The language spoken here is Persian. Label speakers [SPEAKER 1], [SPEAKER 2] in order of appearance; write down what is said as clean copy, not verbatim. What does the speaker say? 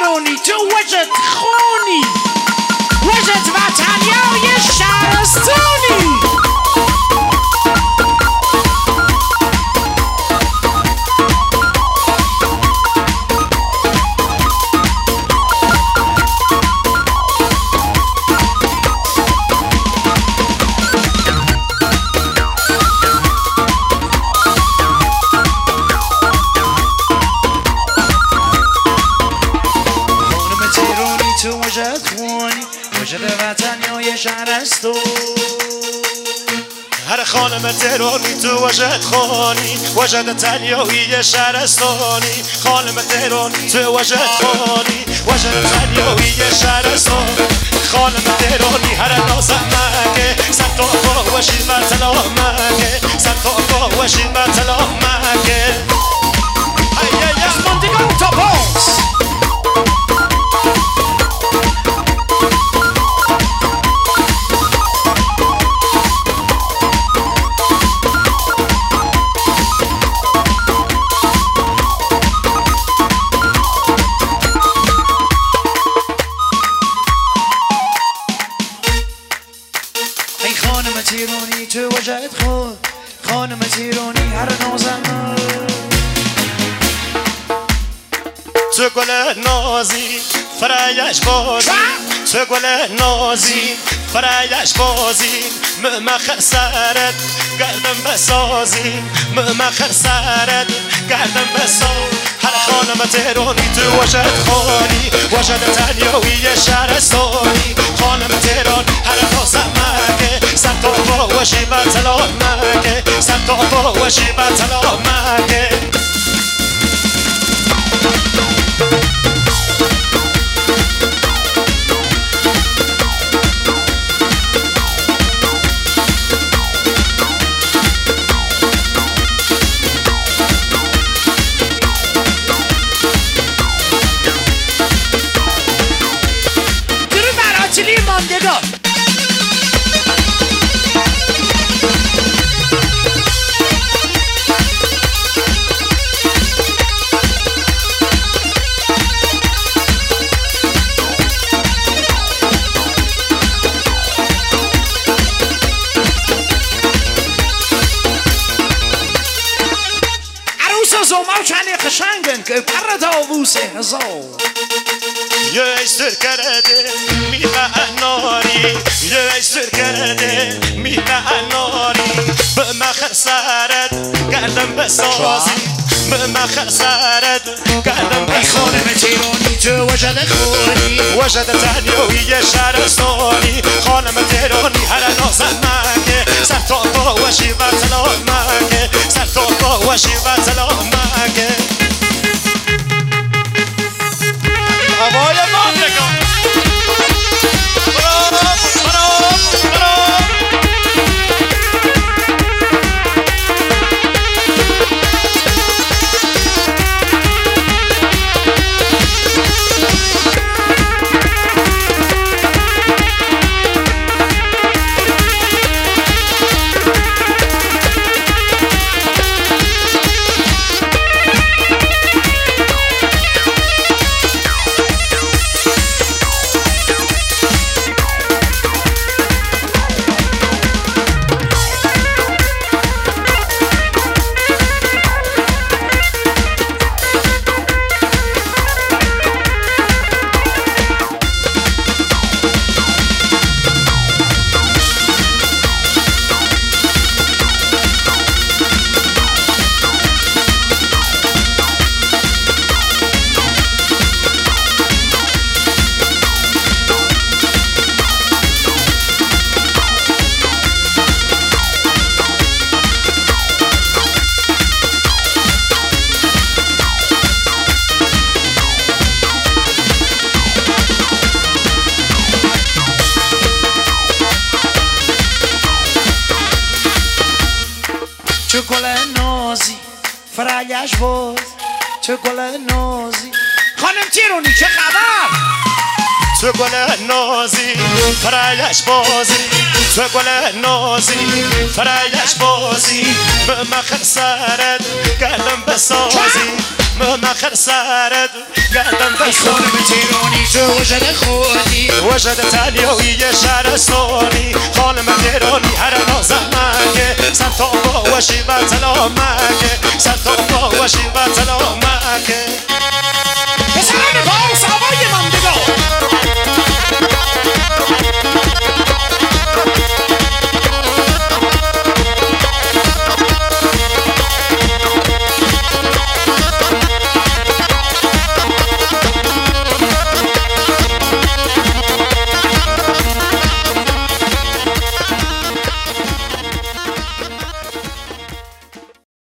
[SPEAKER 1] تیرونی تو وجد خونی وجد وطنیای شهرستانی وجد وطنیای شهرستان
[SPEAKER 2] هر خانم تهرانی تو وجد خانی وجد تنیایی شهرستانی خانم تهرانی تو وجد خانی وجد تنیایی شهرستان خانم تهرانی هر نازمکه سمت آقا وشید بر سلامکه سمت آقا وشید بر سلامکه
[SPEAKER 1] از موندگان تا پاس تیرونی تو وجد خود خانم تیرونی هر نازم
[SPEAKER 2] تو گل نازی فرایش بازی تو گل نازی فرایش بازی مخر سرد گردم بسازی مخر سرد گردم بساز هر خانم تهرانی تو وجد خانی وجد تنیایی شهرستانی خانم تهران هر نازمکه سمت آقا وشی بر سلامکه سمت آقا وشی بر سلامکه
[SPEAKER 1] درود بر آتیلی ماندگار زوما چنی قشنگن که پر داووس هزار
[SPEAKER 2] یه سرکرده میوه ناری یه سرکرده میوه ناری به مخر سرد گردم بسازی به مخر سرد گردم بسازی
[SPEAKER 1] خانم تیرانی تو وجد خونی
[SPEAKER 2] وجد تنیایی شهرستانی خانم تهرانی هر نازمکه سر تا پا وشی بر سلامکه سر تا پا وشی بر سلامکه هوای ماندگان
[SPEAKER 1] چه گل نازی فرایش باز چه گل نازی خانم تیرونی چه خبر
[SPEAKER 2] تو گل نازی فرایش بازی تو گل نازی فرایش بازی به مخر سرد گردم بسازی مخر سرد گردم
[SPEAKER 1] ای خانم تهرانی تو وجد خودی
[SPEAKER 2] وجد تلیایی شهرستانی خانم تهرانی هر نازمکه سرطان باشی و سلامکه سرطان باشی و سلامکه